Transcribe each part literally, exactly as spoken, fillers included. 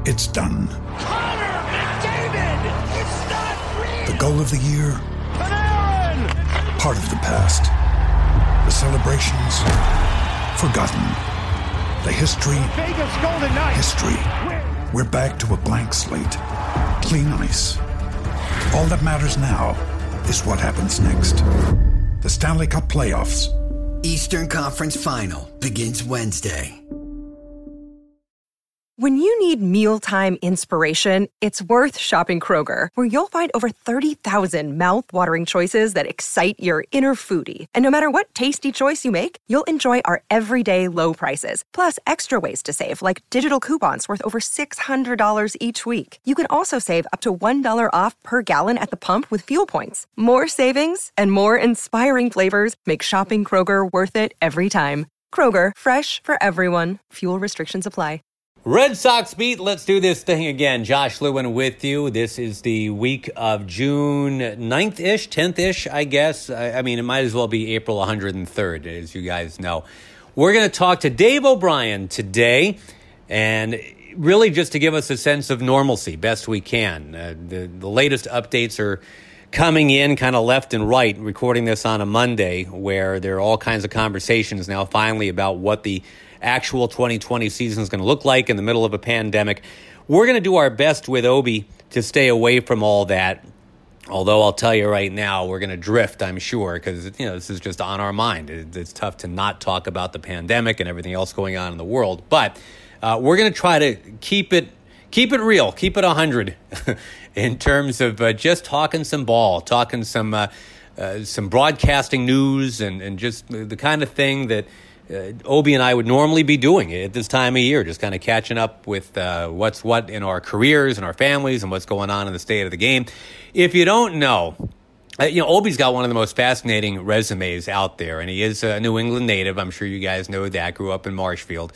It's done. Connor McDavid! It's not real! The goal of the year? Panarin! Part of the past. The celebrations? Forgotten. The history? Vegas Golden Knights! History. We're back to a blank slate. Clean ice. All that matters now is what happens next. The Stanley Cup Playoffs. Eastern Conference Final begins Wednesday. When you need mealtime inspiration, it's worth shopping Kroger, where you'll find over thirty thousand mouth-watering choices that excite your inner foodie. And no matter what tasty choice you make, you'll enjoy our everyday low prices, plus extra ways to save, like digital coupons worth over six hundred dollars each week. You can also save up to one dollar off per gallon at the pump with fuel points. More savings and more inspiring flavors make shopping Kroger worth it every time. Kroger, fresh for everyone. Fuel restrictions apply. Red Sox beat, let's do this thing again. Josh Lewin with you. This is the week of June ninth-ish, tenth-ish, I guess. I, I mean, it might as well be April one hundred third, as you guys know. We're going to talk to Dave O'Brien today, and really just to give us a sense of normalcy, best we can. Uh, the, the latest updates are coming in kind of left and right, recording this on a Monday, where there are all kinds of conversations now finally about what the actual twenty twenty season is going to look like in the middle of a pandemic. We're going to do our best with Obi to stay away from all that. Although I'll tell you right now, we're going to drift, I'm sure, because you know this is just on our mind. It's tough to not talk about the pandemic and everything else going on in the world. But uh, we're going to try to keep it keep it real, keep it one hundred in terms of uh, just talking some ball, talking some uh, uh, some broadcasting news, and, and just the kind of thing that Uh, Obi and I would normally be doing at this time of year, just kind of catching up with uh, what's what in our careers and our families and what's going on in the state of the game. If you don't know, uh, you know, Obi's got one of the most fascinating resumes out there, and he is a New England native. I'm sure you guys know that. Grew up in Marshfield.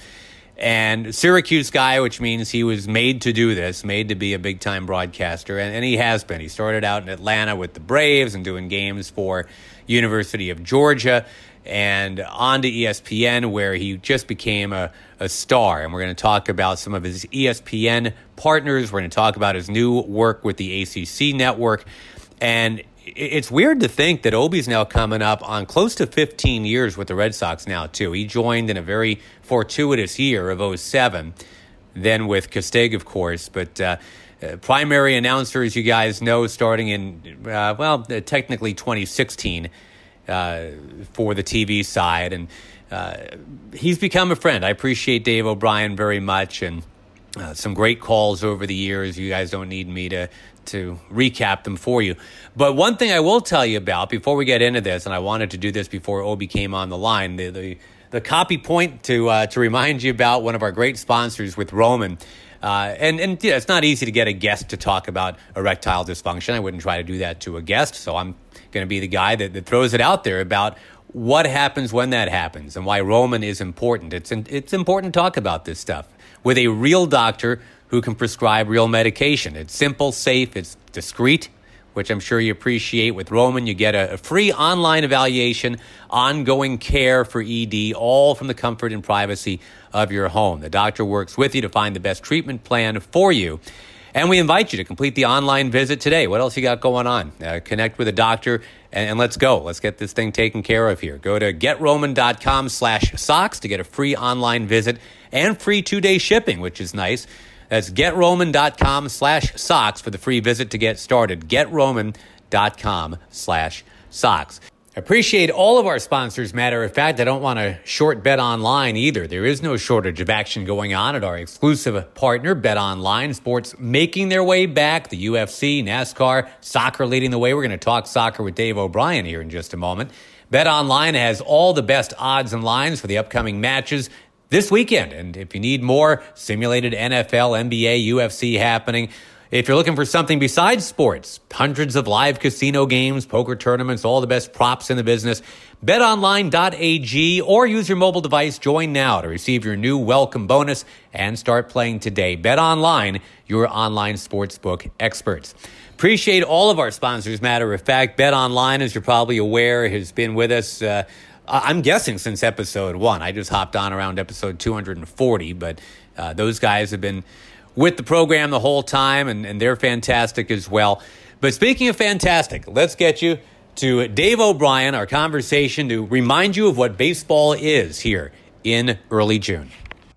And Syracuse guy, which means he was made to do this, made to be a big-time broadcaster, and, and he has been. He started out in Atlanta with the Braves and doing games for University of Georgia, and on to E S P N, where he just became a, a star. And we're going to talk about some of his E S P N partners. We're going to talk about his new work with the A C C network. And it's weird to think that Obi's now coming up on close to fifteen years with the Red Sox now, too. He joined in a very fortuitous year of oh seven, then with Castaic, of course. But uh, uh, primary announcer, as you guys know, starting in, uh, well, uh, technically twenty sixteen. Uh, for the T V side, and uh, he's become a friend. I appreciate Dave O'Brien very much, and uh, some great calls over the years. You guys don't need me to to recap them for you. But one thing I will tell you about before we get into this, and I wanted to do this before Obi came on the line, the the, the copy point to uh, to remind you about one of our great sponsors with Roman. Uh, and and yeah, it's not easy to get a guest to talk about erectile dysfunction. I wouldn't try to do that to a guest, so I'm going to be the guy that, that throws it out there about what happens when that happens and why Roman is important. It's it's important to talk about this stuff with a real doctor who can prescribe real medication. It's simple, safe, it's discreet, which I'm sure you appreciate. With Roman, you get a, a free online evaluation, ongoing care for E D, all from the comfort and privacy of your home. The doctor works with you to find the best treatment plan for you. And we invite you to complete the online visit today. What else you got going on? Uh, connect with a doctor, and, and let's go. Let's get this thing taken care of here. Go to getroman.com slash socks to get a free online visit and free two-day shipping, which is nice. That's getroman.com slash socks for the free visit to get started. getroman.com slash socks. Appreciate all of our sponsors. Matter of fact, I don't want to short Bet Online either. There is no shortage of action going on at our exclusive partner, Bet Online. Sports making their way back. The U F C, NASCAR, soccer leading the way. We're going to talk soccer with Dave O'Brien here in just a moment. Bet Online has all the best odds and lines for the upcoming matches this weekend. And if you need more simulated N F L, N B A, U F C happening, if you're looking for something besides sports, hundreds of live casino games, poker tournaments, all the best props in the business, bet online dot a g or use your mobile device. Join now to receive your new welcome bonus and start playing today. BetOnline, your online sportsbook experts. Appreciate all of our sponsors. Matter of fact, BetOnline, as you're probably aware, has been with us, uh, I'm guessing since episode one. I just hopped on around episode two hundred forty, but uh, those guys have been with the program the whole time, and, and they're fantastic as well. But speaking of fantastic, let's get you to Dave O'Brien, our conversation to remind you of what baseball is here in early June.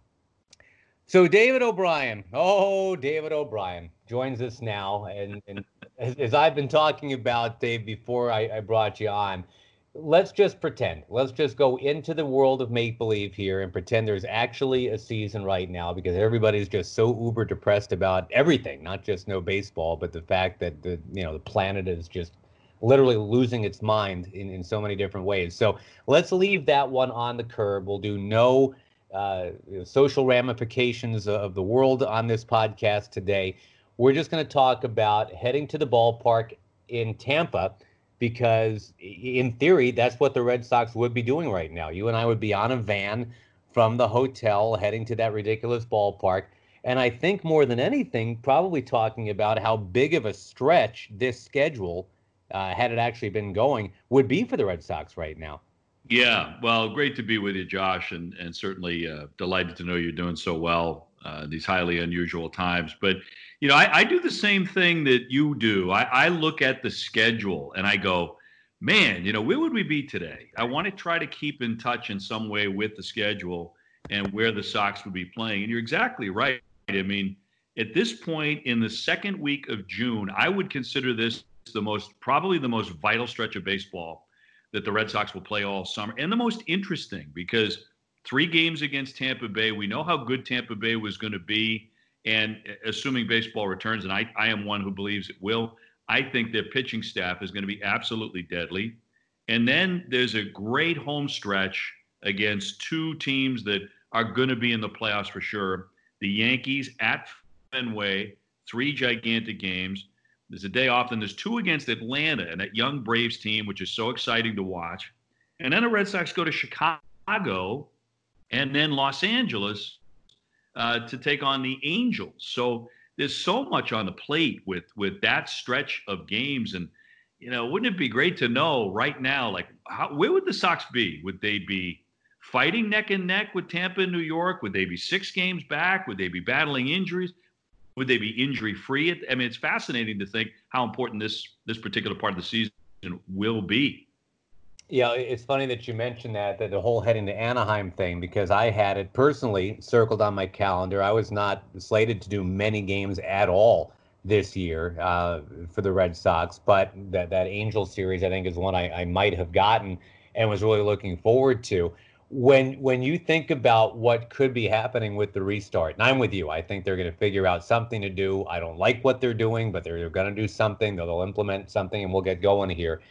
So David O'Brien, oh, David O'Brien joins us now. And, and as, as I've been talking about, Dave, before I, I brought you on, let's just pretend. Let's just go into the world of make-believe here and pretend there's actually a season right now, because everybody's just so uber depressed about everything, not just no baseball, but the fact that the you know the planet is just literally losing its mind in, in so many different ways. So let's leave that one on the curb. We'll do no uh, social ramifications of the world on this podcast today. We're just going to talk about heading to the ballpark in Tampa, because in theory, that's what the Red Sox would be doing right now. You and I would be on a van from the hotel heading to that ridiculous ballpark. And I think more than anything, probably talking about how big of a stretch this schedule, uh, had it actually been going, would be for the Red Sox right now. Yeah, well, great to be with you, Josh, and, and certainly uh, delighted to know you're doing so well uh, these highly unusual times. But, you know, I, I do the same thing that you do. I, I look at the schedule and I go, man, you know, where would we be today? I want to try to keep in touch in some way with the schedule and where the Sox would be playing. And you're exactly right. I mean, at this point in the second week of June, I would consider this the most, probably the most vital stretch of baseball that the Red Sox will play all summer, and the most interesting, because three games against Tampa Bay, we know how good Tampa Bay was going to be, and assuming baseball returns, and I, I am one who believes it will, I think their pitching staff is going to be absolutely deadly. And then there's a great home stretch against two teams that are going to be in the playoffs for sure. The Yankees at Fenway, three gigantic games. There's a day off, then there's two against Atlanta and that young Braves team, which is so exciting to watch. And then the Red Sox go to Chicago and then Los Angeles uh, to take on the Angels. So there's so much on the plate with with that stretch of games. And, you know, wouldn't it be great to know right now, like, how, where would the Sox be? Would they be fighting neck and neck with Tampa and New York? Would they be six games back? Would they be battling injuries? Would they be injury-free? I mean, it's fascinating to think how important this this particular part of the season will be. Yeah, it's funny that you mentioned that, that the whole heading to Anaheim thing, because I had it personally circled on my calendar. I was not slated to do many games at all this year uh, for the Red Sox, but that, that Angels series, I think, is one I, I might have gotten and was really looking forward to. When when you think about what could be happening with the restart, and I'm with you, I think they're going to figure out something to do. I don't like what they're doing, but they're, they're going to do something. They'll, they'll implement something, and we'll get going here.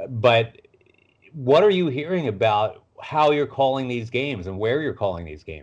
But what are you hearing about how you're calling these games and where you're calling these games?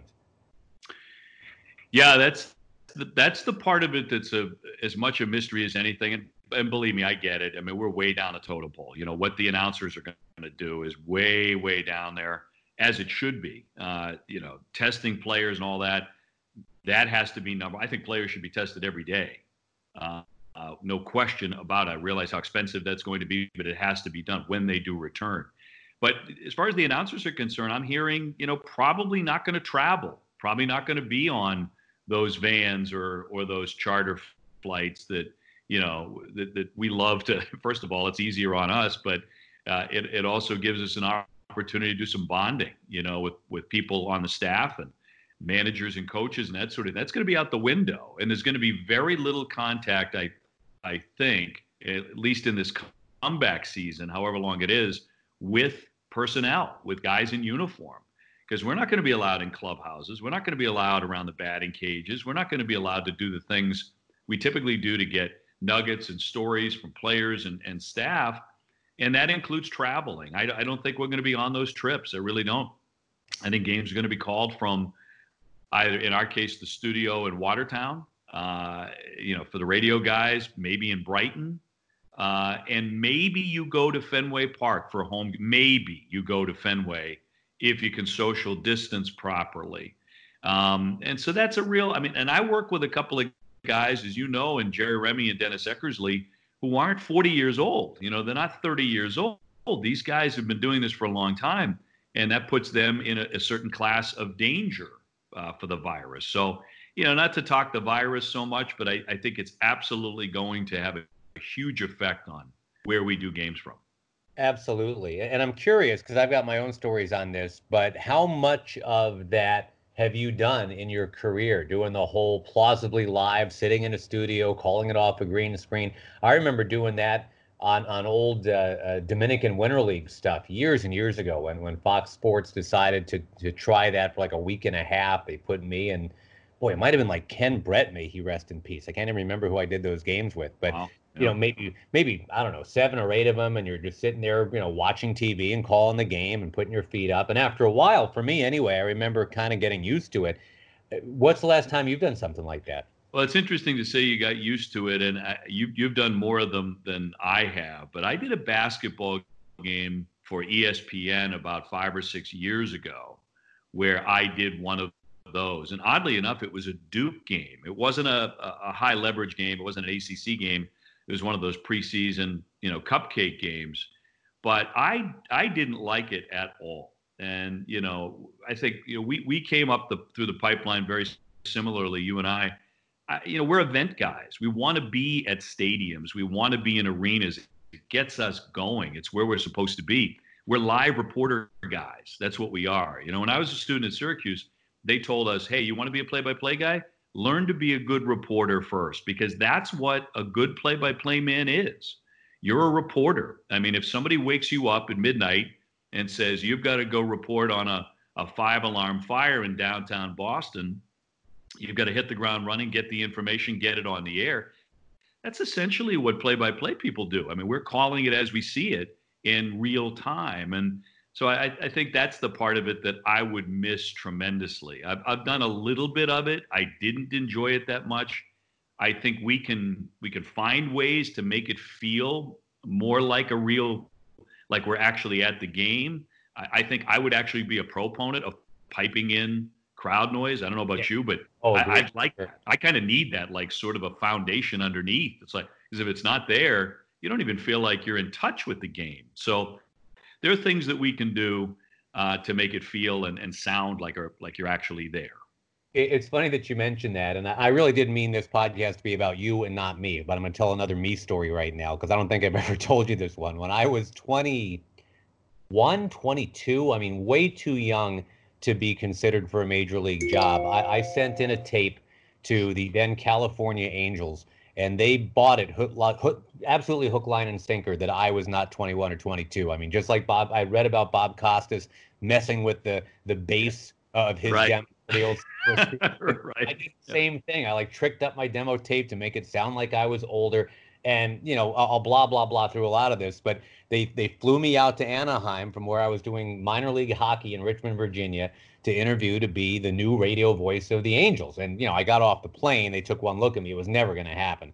Yeah, that's the, that's the part of it that's a, as much a mystery as anything. And, and believe me, I get it. I mean, we're way down the totem pole. You know, what the announcers are going to do is way, way down there, as it should be. Uh, you know, testing players and all that, that has to be number. I think players should be tested every day. Uh, uh, no question about it. I realize how expensive that's going to be, but it has to be done when they do return. But as far as the announcers are concerned, I'm hearing, you know, probably not going to travel, probably not going to be on those vans or or those charter flights that, you know, that, that we love to. First of all, it's easier on us, but uh, it, it also gives us an opportunity opportunity to do some bonding, you know, with, with people on the staff and managers and coaches and that sort of, that's going to be out the window. And there's going to be very little contact, I, I think, at least in this comeback season, however long it is, with personnel, with guys in uniform, because we're not going to be allowed in clubhouses. We're not going to be allowed around the batting cages. We're not going to be allowed to do the things we typically do to get nuggets and stories from players and, and staff. And that includes traveling. I, I don't think we're going to be on those trips. I really don't. I think games are going to be called from either, in our case, the studio in Watertown, uh, you know, for the radio guys, maybe in Brighton. Uh, and maybe you go to Fenway Park for a home. Maybe you go to Fenway if you can social distance properly. Um, and so that's a real, I mean, and I work with a couple of guys, as you know, and Jerry Remy and Dennis Eckersley, who aren't forty years old. You know, they're not thirty years old. These guys have been doing this for a long time, and that puts them in a, a certain class of danger uh, for the virus. So you know, not to talk the virus so much, but I, I think it's absolutely going to have a, a huge effect on where we do games from. Absolutely. And I'm curious, because I've got my own stories on this, but how much of that have you done in your career, doing the whole plausibly live, sitting in a studio, calling it off a green screen? I remember doing that on on old uh, uh, Dominican Winter League stuff years and years ago when, when Fox Sports decided to to try that for like a week and a half. They put me and, boy, it might have been like Ken Brett, may he rest in peace. I can't even remember who I did those games with, but wow. yeah. you know, maybe, maybe, I don't know, seven or eight of them, and you're just sitting there, you know, watching T V and calling the game and putting your feet up. And after a while, for me anyway, I remember kind of getting used to it. What's the last time you've done something like that? Well, it's interesting to say you got used to it, and I, you, you've done more of them than I have. But I did a basketball game for E S P N about five or six years ago where I did one of those. And oddly enough, it was a Duke game. It wasn't a, a high leverage game. It wasn't an A C C game. It was one of those preseason, you know, cupcake games. But I I didn't like it at all. And, you know, I think, you know, we, we came up the through the pipeline very similarly, you and I. I, you know, we're event guys. We want to be at stadiums. We want to be in arenas. It gets us going. It's where we're supposed to be. We're live reporter guys. That's what we are. You know, when I was a student at Syracuse, they told us, hey, you want to be a play-by-play guy? Learn to be a good reporter first, because that's what a good play-by-play man is. You're a reporter. I mean, if somebody wakes you up at midnight and says, you've got to go report on a, a five-alarm fire in downtown Boston, you've got to hit the ground running, get the information, get it on the air. That's essentially what play-by-play people do. I mean, we're calling it as we see it in real time. And so I, I think that's the part of it that I would miss tremendously. I've, I've done a little bit of it. I didn't enjoy it that much. I think we can we can find ways to make it feel more like a real, like we're actually at the game. I, I think I would actually be a proponent of piping in crowd noise. I don't know about yeah. you, but oh, I, I like that. I kind of need that, like sort of a foundation underneath. It's like, because if it's not there, you don't even feel like you're in touch with the game. So there are things that we can do uh, to make it feel and, and sound like, or, like you're actually there. It's funny that you mentioned that. And I really did mean this podcast to be about you and not me, but I'm going to tell another me story right now, because I don't think I've ever told you this one. When I was twenty-one, twenty-two, I mean, way too young to be considered for a major league job, I, I sent in a tape to the then California Angels, and they bought it hook, hook, absolutely hook, line, and sinker that I was not twenty-one or twenty-two. I mean, just like Bob, I read about Bob Costas messing with the the base of his right. demo. The old, right. I did the same yeah. thing. I like tricked up my demo tape to make it sound like I was older. And, you know, I'll, I'll blah, blah, blah through a lot of this, but they, they flew me out to Anaheim from where I was doing minor league hockey in Richmond, Virginia, to interview to be the new radio voice of the Angels. And, you know, I got off the plane. They took one look at me. It was never going to happen.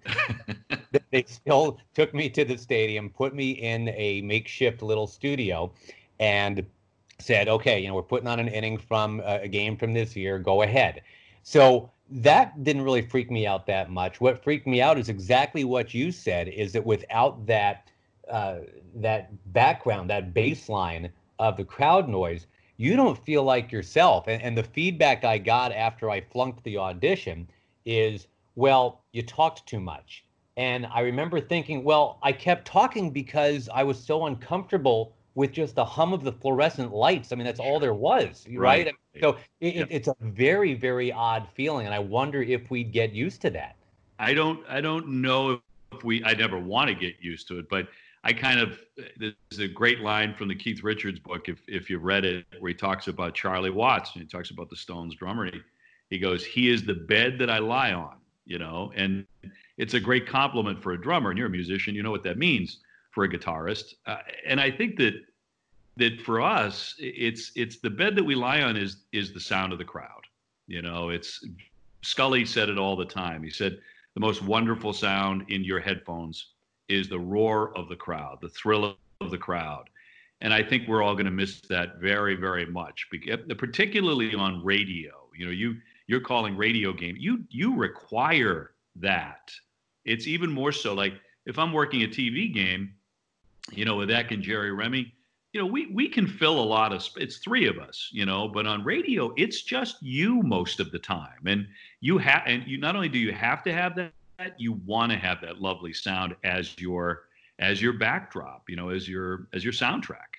They still took me to the stadium, put me in a makeshift little studio, and said, okay, you know, we're putting on an inning from uh, a game from this year. Go ahead. So that didn't really freak me out that much. What freaked me out is exactly what you said, is that without that uh, that background, that baseline of the crowd noise, you don't feel like yourself. And, and the feedback I got after I flunked the audition is, well, you talked too much. And I remember thinking, well, I kept talking because I was so uncomfortable with just the hum of the fluorescent lights. I mean, that's all there was, right? right? So it, yeah. it's a very, very odd feeling, and I wonder if we'd get used to that. I don't, I don't know if we. I never want to get used to it, but I kind of. There's a great line from the Keith Richards book, if if you've read it, where he talks about Charlie Watts, and he talks about the Stones drummer. He, he goes, "He is the bed that I lie on," you know, and it's a great compliment for a drummer. And you're a musician, you know what that means for a guitarist. Uh, and I think that that for us, it's it's the bed that we lie on is is the sound of the crowd. You know, it's Scully said it all the time. He said the most wonderful sound in your headphones is the roar of the crowd, the thrill of the crowd. And I think we're all going to miss that very, very much, particularly on radio. You know, you you're calling radio game. You you require that. It's even more so like if I'm working a T V game, you know, with Eck and Jerry Remy, you know, we we can fill a lot of. It's three of us, you know, but on radio, it's just you most of the time, and you have, and you not only do you have to have that, you want to have that lovely sound as your as your backdrop, you know, as your as your soundtrack.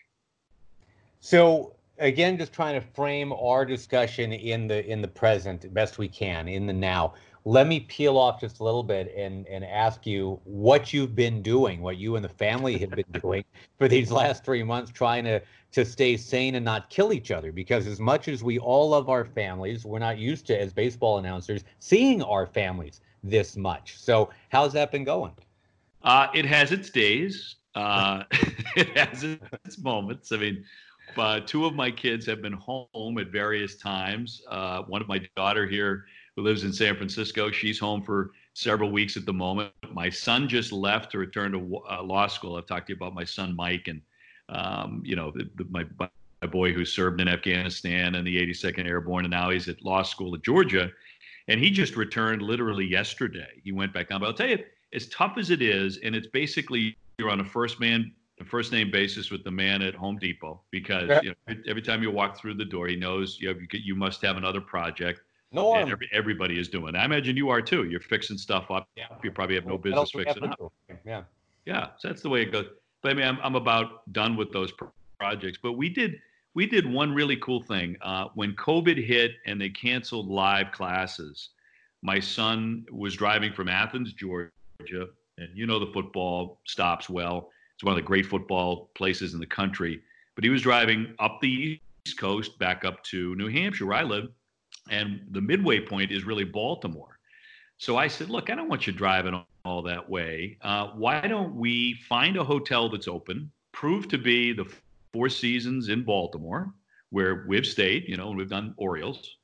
So again, just trying to frame our discussion in the in the present best we can, in the now. Let me peel off just a little bit and, and ask you what you've been doing, what you and the family have been doing for these last three months, trying to, to stay sane and not kill each other. Because as much as we all love our families, we're not used to, as baseball announcers, seeing our families this much. So how's that been going? Uh, it has its days. Uh, it has its moments. I mean, uh, two of my kids have been home at various times. Uh, one of my daughter here, who lives in San Francisco, she's home for several weeks at the moment. My son just left to return to uh, law school. I've talked to you about my son, Mike, and, um, you know, the, the, my, my boy who served in Afghanistan and the eighty-second Airborne, and now he's at law school at Georgia. And he just returned literally yesterday. He went back on. But I'll tell you, as tough as it is, and it's basically you're on a first man, a first name basis with the man at Home Depot, because you know, every time you walk through the door, he knows you, have, you must have another project. No, and every, everybody is doing. I imagine you are too. You're fixing stuff up. Yeah. You probably have no business fixing up. Yeah. Yeah. So that's the way it goes. But I mean, I'm, I'm about done with those projects. But we did we did one really cool thing uh, when COVID hit and they canceled live classes. My son was driving from Athens, Georgia, and you know the football stops well. It's one of the great football places in the country. But he was driving up the East Coast back up to New Hampshire, where I live. And the midway point is really Baltimore. So I said, look, I don't want you driving all that way. Uh, why don't we find a hotel that's open, prove to be the Four Seasons in Baltimore, where we've stayed, you know, and we've done Orioles.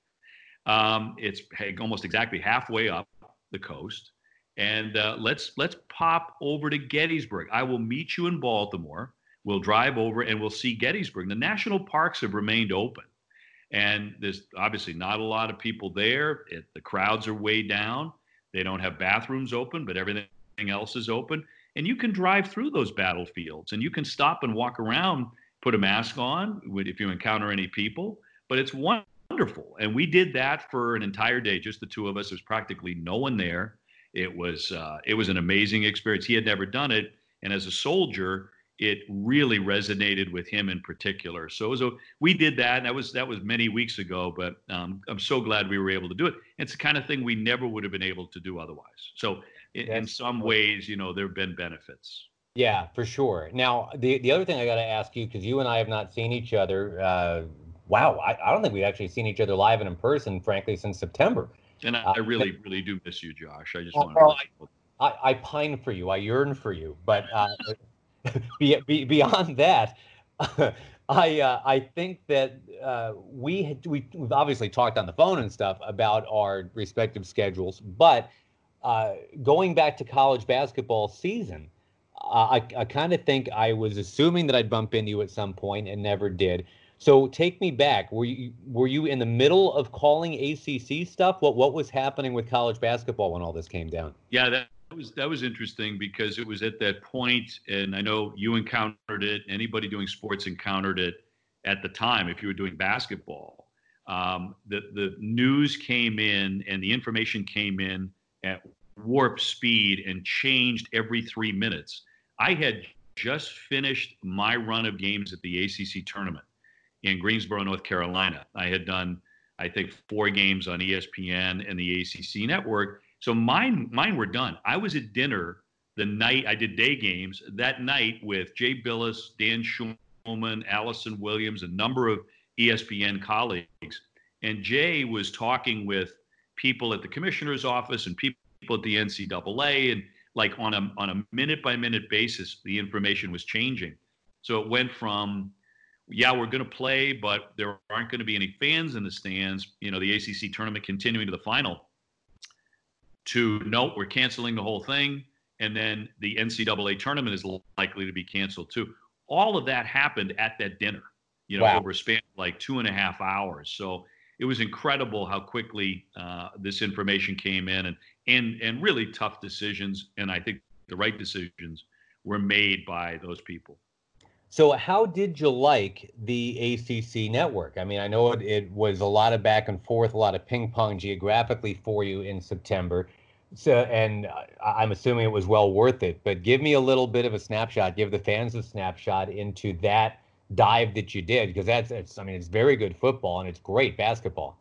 Um, it's hey, almost exactly halfway up the coast. And uh, let's let's pop over to Gettysburg. I will meet you in Baltimore. We'll drive over and we'll see Gettysburg. The national parks have remained open. And there's obviously not a lot of people there. It, the crowds are way down. They don't have bathrooms open, but everything else is open. And you can drive through those battlefields and you can stop and walk around, put a mask on if you encounter any people. But it's wonderful. And we did that for an entire day, just the two of us. There's practically no one there. It was uh, it was an amazing experience. He had never done it. And as a soldier, it really resonated with him in particular. So it was a, we did that, and that was that was many weeks ago, but um, I'm so glad we were able to do it. It's the kind of thing we never would have been able to do otherwise. So in, in some ways, you know, there have been benefits. Yeah, for sure. Now, the, the other thing I got to ask you, because you and I have not seen each other, uh, wow, I, I don't think we've actually seen each other live and in person, frankly, since September. And I, uh, I really, but, really do miss you, Josh. I just well, want to. Well, I, I, I pine for you. I yearn for you. But uh, be, be, beyond that, I uh, I think that uh, we had, we we've obviously talked on the phone and stuff about our respective schedules, but uh, going back to college basketball season, uh, I I kind of think I was assuming that I'd bump into you at some point and never did. So take me back. Were you were you in the middle of calling A C C stuff? What what was happening with college basketball when all this came down? Yeah, that was that was interesting because it was at that point, and I know you encountered it. Anybody doing sports encountered it at the time. If you were doing basketball, um, the the news came in and the information came in at warp speed and changed every three minutes. I had just finished my run of games at the A C C tournament in Greensboro, North Carolina. I had done, I think, four games on E S P N and the A C C network. So mine, mine were done. I was at dinner the night I did day games that night with Jay Billis, Dan Schulman, Allison Williams, a number of E S P N colleagues. And Jay was talking with people at the commissioner's office and people at the N C double A, and like on a on a minute by minute basis, the information was changing. So it went from, yeah, we're going to play, but there aren't going to be any fans in the stands, you know, the A C C tournament continuing to the final, to no, we're canceling the whole thing. And then the N C double A tournament is likely to be canceled too. All of that happened at that dinner, you know, wow. over a span of like two and a half hours. So it was incredible how quickly uh, this information came in, and, and, and really tough decisions. And I think the right decisions were made by those people. So how did you like the A C C network? I mean, I know it, it was a lot of back and forth, a lot of ping pong geographically for you in September. So, and I'm assuming it was well worth it, but give me a little bit of a snapshot, give the fans a snapshot into that dive that you did, because that's, it's, I mean, it's very good football and it's great basketball.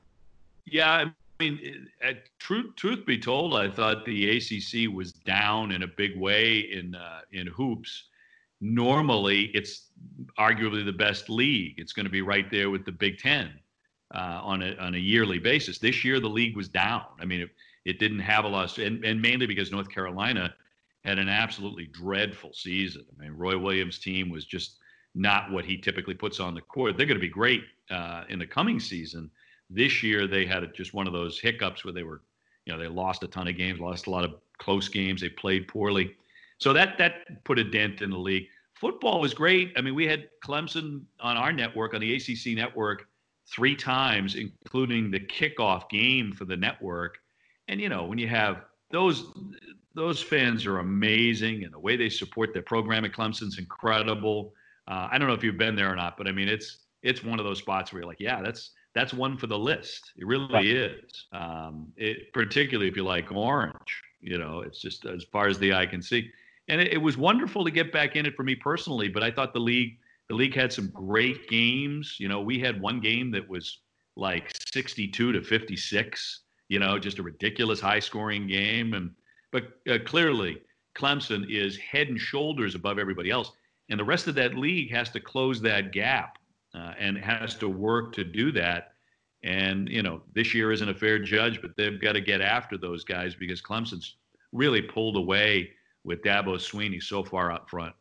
Yeah. I mean, uh, truth, truth be told, I thought the A C C was down in a big way in, uh, in hoops. Normally, it's arguably the best league. It's going to be right there with the Big Ten uh, on a on a yearly basis. This year, the league was down. I mean, it, it didn't have a lot, of, and, and mainly because North Carolina had an absolutely dreadful season. I mean, Roy Williams' team was just not what he typically puts on the court. They're going to be great uh, in the coming season. This year, they had just one of those hiccups where they were, you know, they lost a ton of games, lost a lot of close games. They played poorly. So that that put a dent in the league. Football was great. I mean, we had Clemson on our network, on the A C C network, three times, including the kickoff game for the network. And, you know, when you have those those fans are amazing, and the way they support their program at Clemson's incredible. Uh, I don't know if you've been there or not, but I mean, it's it's one of those spots where you're like, yeah, that's that's one for the list. It really right. is. Um, it, particularly if you like orange, you know, it's just as far as the eye can see. And it, it was wonderful to get back in it for me personally, but I thought the league, the league had some great games. You know, we had one game that was like sixty-two to fifty-six, you know, just a ridiculous high scoring game. And, but uh, clearly Clemson is head and shoulders above everybody else. And the rest of that league has to close that gap uh, and has to work to do that. And, you know, this year isn't a fair judge, but they've got to get after those guys because Clemson's really pulled away with Dabo Swinney so far up front.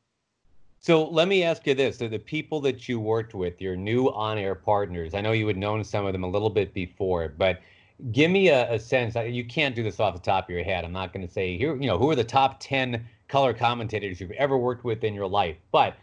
So let me ask you this. So the people that you worked with, your new on-air partners, I know you had known some of them a little bit before, but give me a, a sense. You can't do this off the top of your head. I'm not going to say, here, you know, who are the top ten color commentators you've ever worked with in your life? But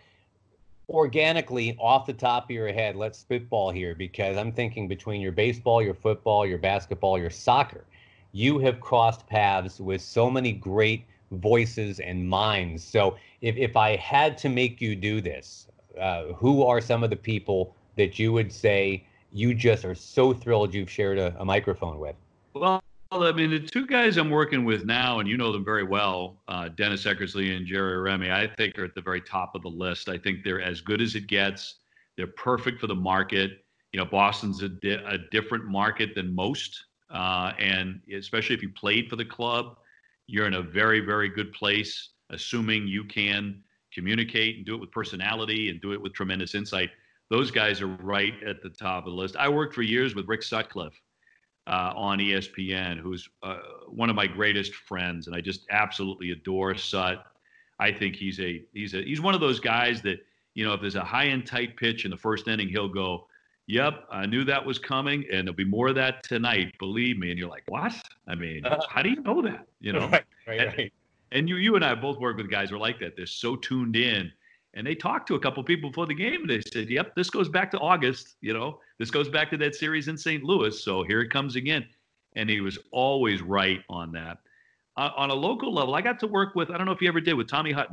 organically, off the top of your head, let's spitball here, because I'm thinking between your baseball, your football, your basketball, your soccer, you have crossed paths with so many great voices and minds. So if, if I had to make you do this, uh, who are some of the people that you would say you just are so thrilled you've shared a, a microphone with? Well, I mean, the two guys I'm working with now, and you know them very well, uh, Dennis Eckersley and Jerry Remy, I think are at the very top of the list. I think they're as good as it gets. They're perfect for the market. You know, Boston's a, di- a different market than most, uh, and especially if you played for the club, you're in a very, very good place, assuming you can communicate and do it with personality and do it with tremendous insight. Those guys are right at the top of the list. I worked for years with Rick Sutcliffe uh, on E S P N, who's uh, one of my greatest friends, and I just absolutely adore Sut. I think he's a he's a he's one of those guys that, you know, if there's a high and tight pitch in the first inning, he'll go, "Yep, I knew that was coming, and there'll be more of that tonight, believe me." And you're like, "What?" I mean, how do you know that? You know, right, right, and, right. and you you and I both work with guys who are like that. They're so tuned in, and they talked to a couple of people before the game, and they said, "Yep, this goes back to August. You know, this goes back to that series in Saint Louis. So here it comes again." And he was always right on that. Uh, on a local level, I got to work with, I don't know if you ever did, with Tommy Hutton,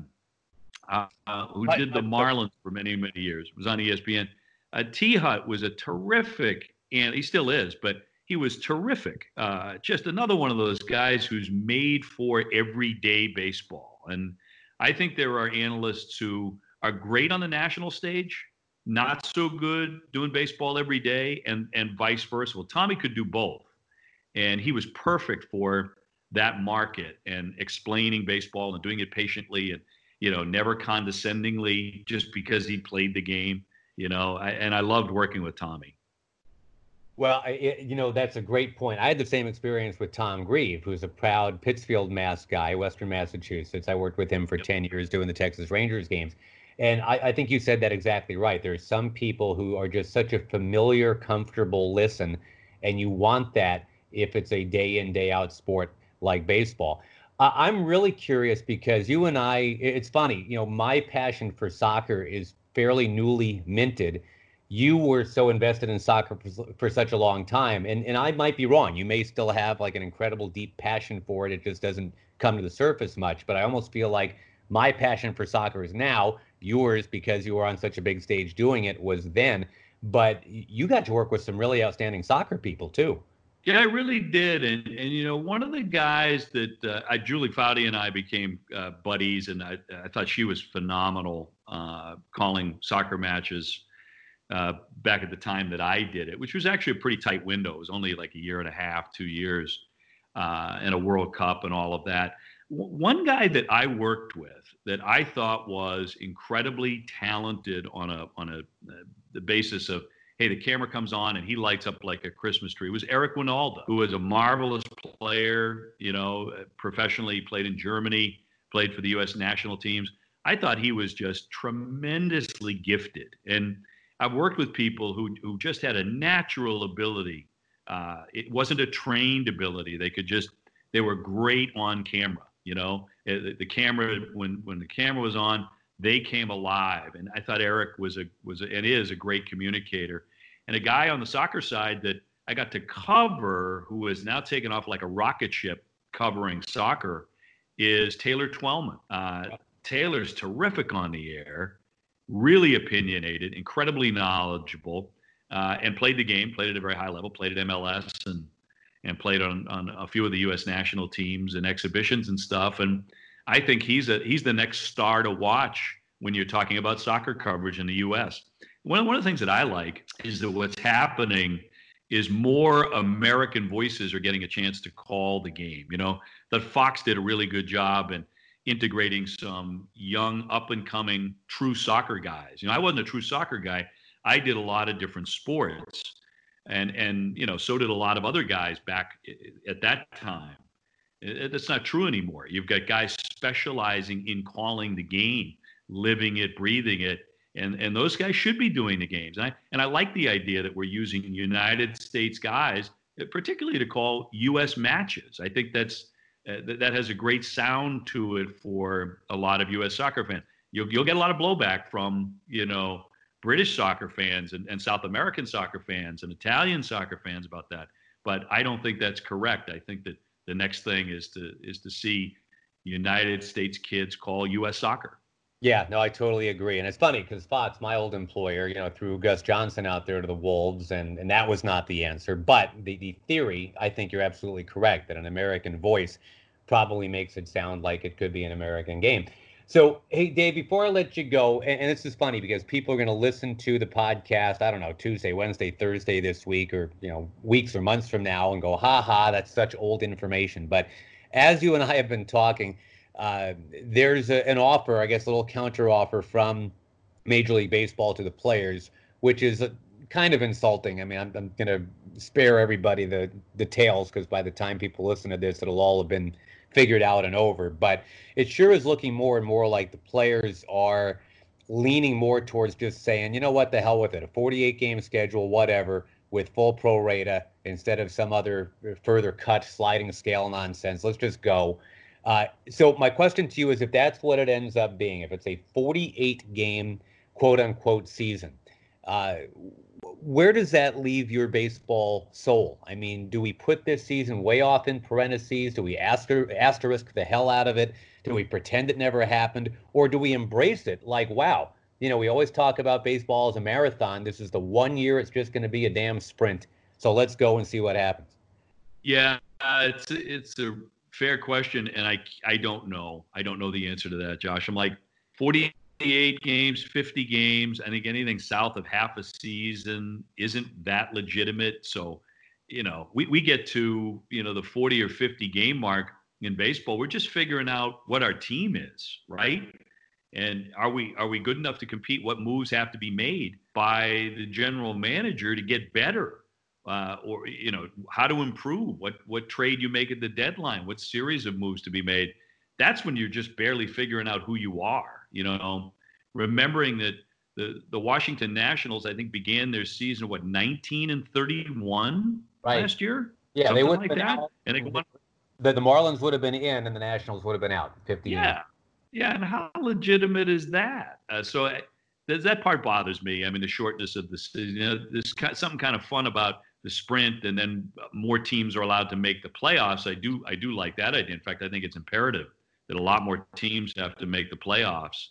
uh, uh, who did the Marlins for many, many years. Was on E S P N. Uh, T. Hut was a terrific, and he still is, but he was terrific. Uh, just another one of those guys who's made for everyday baseball. And I think there are analysts who are great on the national stage, not so good doing baseball every day, and, and vice versa. Well, Tommy could do both. And he was perfect for that market and explaining baseball and doing it patiently and, you know, never condescendingly just because he played the game, you know, I, and I loved working with Tommy. Well, I, you know, that's a great point. I had the same experience with Tom Grieve, who's a proud Pittsfield, Mass guy, Western Massachusetts. I worked with him for yep. ten years doing the Texas Rangers games. And I, I think you said that exactly right. There's some people who are just such a familiar, comfortable listen, and you want that if it's a day in, day out sport like baseball. Uh, I'm really curious because you and I, it's funny, you know, my passion for soccer is fairly newly minted. You were so invested in soccer for, for such a long time, and, and I might be wrong. You may still have like an incredible deep passion for it. It just doesn't come to the surface much, but I almost feel like my passion for soccer is now. yours because you were on such a big stage doing it was then, but you got to work with some really outstanding soccer people too. Yeah, I really did. And, and you know, one of the guys that uh, I, Julie Foudy and I became uh, buddies, and I, I thought she was phenomenal uh, calling soccer matches uh, back at the time that I did it, which was actually a pretty tight window. It was only like a year and a half, two years, uh, and a World Cup and all of that. W- one guy that I worked with that I thought was incredibly talented on a on a uh, the basis of, hey, the camera comes on and he lights up like a Christmas tree, was Eric Winalda, who was a marvelous player, you know, professionally, played in Germany, played for the U S national teams. I thought he was just tremendously gifted. And I've worked with people who, who just had a natural ability. Uh, it wasn't a trained ability. They could just, they were great on camera, you know, the, the camera, when, when the camera was on, they came alive. And I thought Eric was a was a, and is a great communicator. And a guy on the soccer side that I got to cover, who is now taken off like a rocket ship covering soccer, is Taylor Twellman. Uh, Taylor's terrific on the air, really opinionated, incredibly knowledgeable, uh, and played the game, played at a very high level, played at M L S and and played on, on a few of the U S national teams and exhibitions and stuff. And I think he's a he's the next star to watch when you're talking about soccer coverage in the U S. One, one of the things that I like is that what's happening is more American voices are getting a chance to call the game. You know, that Fox did a really good job in integrating some young, up-and-coming true soccer guys. You know, I wasn't a true soccer guy. I did a lot of different sports. And, and you know, so did a lot of other guys back at that time. That's not true anymore. You've got guys specializing in calling the game, living it, breathing it, and and those guys should be doing the games. And I and I like the idea that we're using United States guys, particularly to call U S matches. I think that's uh, that, that has a great sound to it for a lot of U S soccer fans. You'll you'll get a lot of blowback from you know British soccer fans and, and South American soccer fans and Italian soccer fans about that. But I don't think that's correct. I think that the next thing is to is to see United States kids call U S soccer. Yeah, no, I totally agree. And it's funny because Fox, my old employer, you know, threw Gus Johnson out there to the Wolves, and, and that was not the answer. But the, the theory, I think you're absolutely correct, that an American voice probably makes it sound like it could be an American game. So, hey, Dave, before I let you go, and, and this is funny because people are going to listen to the podcast, I don't know, Tuesday, Wednesday, Thursday this week, or, you know, weeks or months from now and go, ha ha, that's such old information. But as you and I have been talking, uh, there's a, an offer, I guess, a little counter offer from Major League Baseball to the players, which is a, kind of insulting. I mean, I'm, I'm going to spare everybody the details because by the time people listen to this, it'll all have been figured out and over. But it sure is looking more and more like the players are leaning more towards just saying, you know what, the hell with it, a forty-eight game schedule, whatever, with full pro rata instead of some other further cut sliding scale nonsense. Let's just go. Uh, so my question to you is, if that's what it ends up being, if it's a forty-eight game quote unquote season, uh, where does that leave your baseball soul? I mean, do we put this season way off in parentheses? Do we aster- asterisk the hell out of it? Do we pretend it never happened? Or do we embrace it like, wow, you know, we always talk about baseball as a marathon. This is the one year it's just going to be a damn sprint. So let's go and see what happens. Yeah, uh, it's, it's a fair question. And I, I don't know. I don't know the answer to that, Josh. I'm like forty-eight games, fifty games. I think anything south of half a season isn't that legitimate. So, you know, we, we get to, you know, the forty or fifty game mark in baseball. We're just figuring out what our team is, right? And are we are we good enough to compete? What moves have to be made by the general manager to get better? Uh, or, you know, how to improve? What what trade you make at the deadline? What series of moves to be made? That's when you're just barely figuring out who you are. You know, remembering that the, the Washington Nationals, I think, began their season, what, nineteen and thirty-one right. last year? Yeah, Something they would like have been that. out. And they won. The, the Marlins would have been in and the Nationals would have been out. fifty Yeah. years. Yeah. And how legitimate is that? Uh, so uh, that part bothers me. I mean, the shortness of the season. You know, there's something kind of fun about the sprint, and then more teams are allowed to make the playoffs. I do, I do like that idea. In fact, I think it's imperative that a lot more teams have to make the playoffs.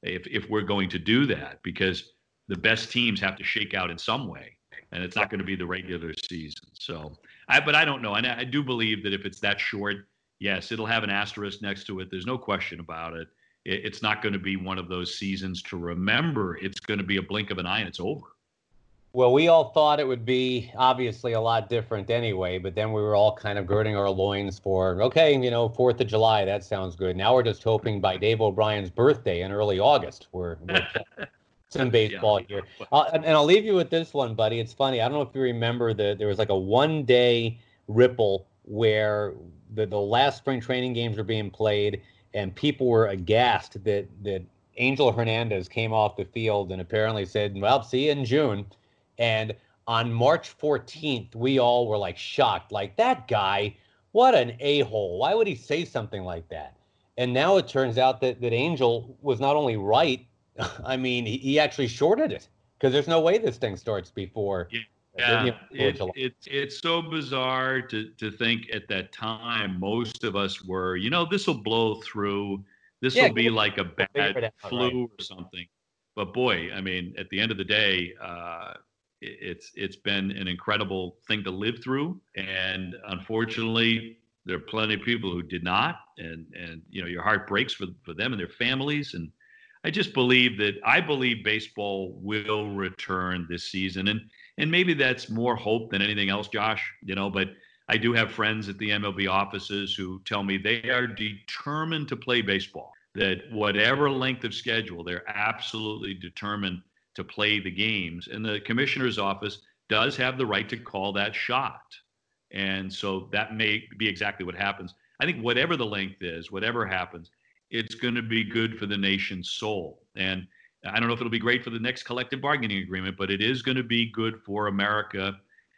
if if we're going to do that, because the best teams have to shake out in some way, and it's not going to be the regular season. So, I but I don't know, and I do believe that if it's that short, yes, it'll have an asterisk next to it. There's no question about it. it it's not going to be one of those seasons to remember. It's going to be a blink of an eye, and it's over. Well, we all thought it would be obviously a lot different anyway, but then we were all kind of girding our loins for, okay, you know, fourth of July, that sounds good. Now we're just hoping by Dave O'Brien's birthday in early August, we're, we're some baseball yeah. here. Uh, and, and I'll leave you with this one, buddy. It's funny. I don't know if you remember that there was like a one-day ripple where the, the last spring training games were being played, and people were aghast that, that Angel Hernandez came off the field and apparently said, well, see you in June. And on March fourteenth, we all were like shocked, like that guy, what an a-hole. Why would he say something like that? And now it turns out that, that Angel was not only right, I mean, he, he actually shorted it because there's no way this thing starts before. Yeah, you know, it, it, it's so bizarre to, to think at that time, most of us were, you know, this will blow through. This will yeah, be like a bad flu right. or something. But boy, I mean, at the end of the day, uh, It's it's been an incredible thing to live through, and unfortunately, there are plenty of people who did not, and and you know your heart breaks for for them and their families. And I just believe that I believe baseball will return this season, and and maybe that's more hope than anything else, Josh. You know, but I do have friends at the M L B offices who tell me they are determined to play baseball. That whatever length of schedule, they're absolutely determined to play the games. And the commissioner's office does have the right to call that shot. And so that may be exactly what happens. I think whatever the length is, whatever happens, it's going to be good for the nation's soul. And I don't know if it'll be great for the next collective bargaining agreement, but it is going to be good for America,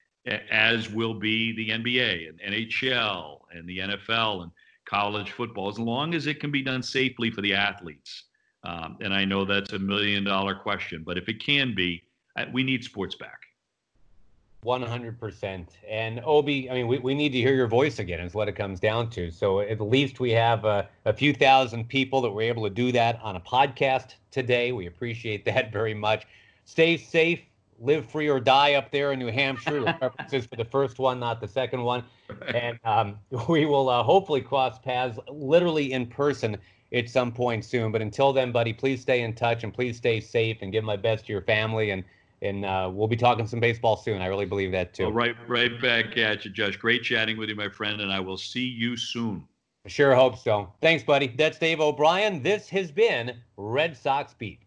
as will be the N B A and N H L and the N F L and college football, as long as it can be done safely for the athletes. Um, and I know that's a million dollar question, but if it can be, we need sports back. one hundred percent. And Obi, I mean, we, we need to hear your voice again is what it comes down to. So at least we have a, a few thousand people that were able to do that on a podcast today. We appreciate that very much. Stay safe, live free or die up there in New Hampshire. The preference is for the first one, not the second one. And um, we will uh, hopefully cross paths literally in person at some point soon. But until then, buddy, please stay in touch and please stay safe and give my best to your family. And and uh, we'll be talking some baseball soon. I really believe that too. Well, right, right back at you, Josh. Great chatting with you, my friend, and I will see you soon. I sure hope so. Thanks, buddy. That's Dave O'Brien. This has been Red Sox Beat.